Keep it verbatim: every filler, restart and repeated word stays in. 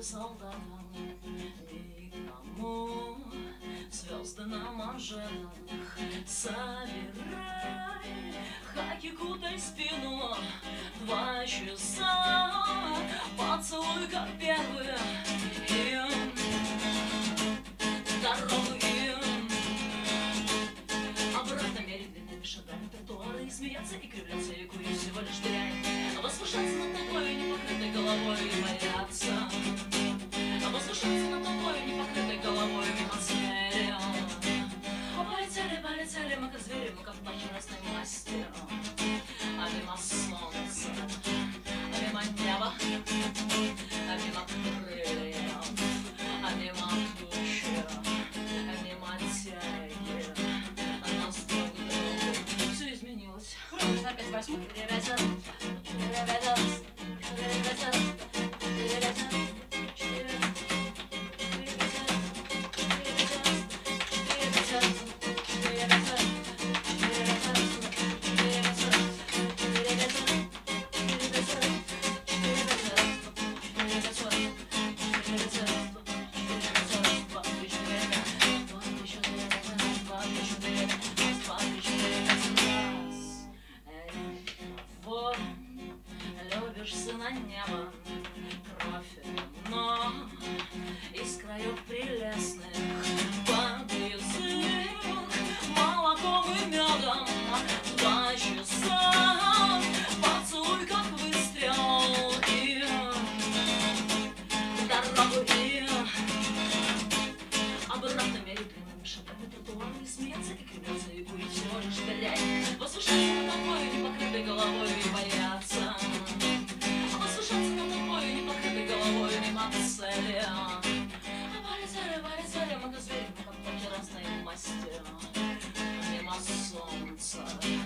солдатам, никому звезды на манжетах. Собирай хаки, кутай спину, два часа, поцелуй как первый, им дорогу им. Обратно мерить длинными шагами тротуары, и смеяться, и кривляться, и курить всего лишь дыряй. Возвышаться над тобой, непокрытой головой, и бояться. Возвышаться над тобой, непокрытой головой, мимо цели. Полетели, полетели мы, как звери, мы, как птахи разной масти. А мимо солнца, а мимо неба, а мимо крыльев, а мимо тучи, а мимо тяги. А нас друг другу все изменилось. Опять восьмой перевязан, перевязан, перевязан, перевязан. На небо кровь, но из краев прелестных под язык молоком и медом. Два часа поцелуй, как выстрел, и дорогу и обратно мерить длинными шагами тротуары, и смеяться, и кривляться, и курить всего лишь пять. Возвышаться над тобой, непокрытой головой, и бояться. Полетели, полетели мы, как звери, мы, как птахи разной масти. Мимо солнца.